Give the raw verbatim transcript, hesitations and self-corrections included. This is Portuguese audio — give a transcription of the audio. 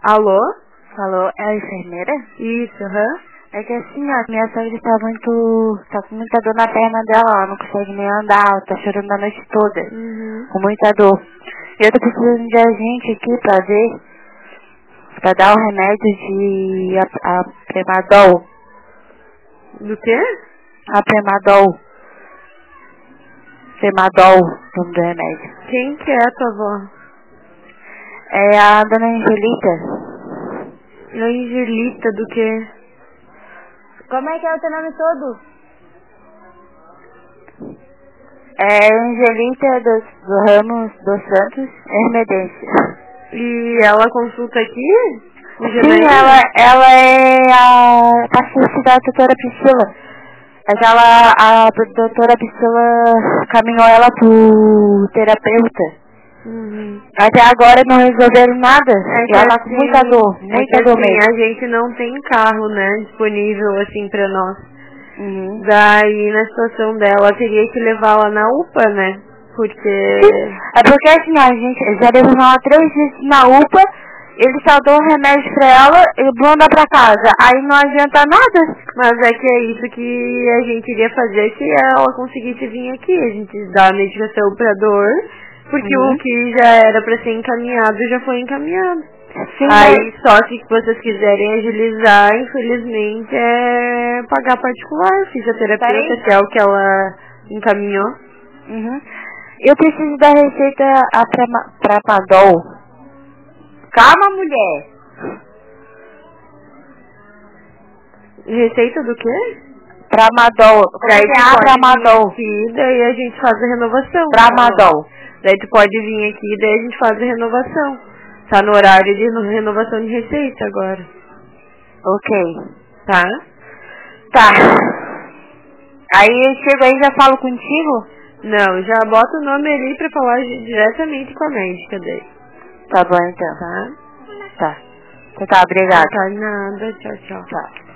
Alô? Falou, é a enfermeira? Isso, aham. Uhum. É que assim, ó, minha sogra tá muito... tá com muita dor na perna dela, ela não consegue nem andar, ela tá chorando a noite toda. Uhum. Com muita dor. E eu tô precisando de agente aqui pra ver, pra dar o remédio de a, a Premadol. Do quê? A Premadol. Premadol, o nome do remédio. Quem que é a tua avó? É a dona Angelita. Angelita do quê? Como é que é o teu nome todo? É Angelita dos, do Ramos dos Santos Hermedense. E ela consulta aqui? Sim, ela, ela é a paciente da doutora Priscila. Aquela, a doutora Priscila caminhou ela pro terapeuta. Uhum. Até agora não resolveram nada. É E ela tá assim, com muita dor, muita é dor assim, mesmo. a gente não tem carro, né, disponível assim pra nós. Uhum. Daí, na situação dela, teria que levá-la na U P A, né? Porque... Sim, é porque assim, a gente já levou ela três vezes na U P A, ele só deu um remédio pra ela e manda pra casa. Aí não adianta nada. Mas é que é isso que a gente iria fazer se ela conseguisse vir aqui. A gente dá a medicação pra dor, porque Uhum. o que já era pra ser encaminhado já foi encaminhado. Sim, aí só se vocês quiserem agilizar, infelizmente, é pagar particular, fisioterapeuta, que é o que ela encaminhou. Uhum. Eu preciso da receita a Tramadol. Calma, mulher. Receita do quê? Tramadol. Daí tu pode Tramadol. vir aqui, daí a gente faz a renovação. Tramadol. Daí tu pode vir aqui, daí a gente faz a renovação. Tá no horário de no- renovação de receita agora. Ok. Tá? Tá. Aí eu chego aí e já falo contigo? Não, já bota o nome ali pra falar di- diretamente com a médica daí. Tá bom então. Tá? Tá. Tá, tá, obrigada. Não tá nada. Tchau, tchau. Tchau.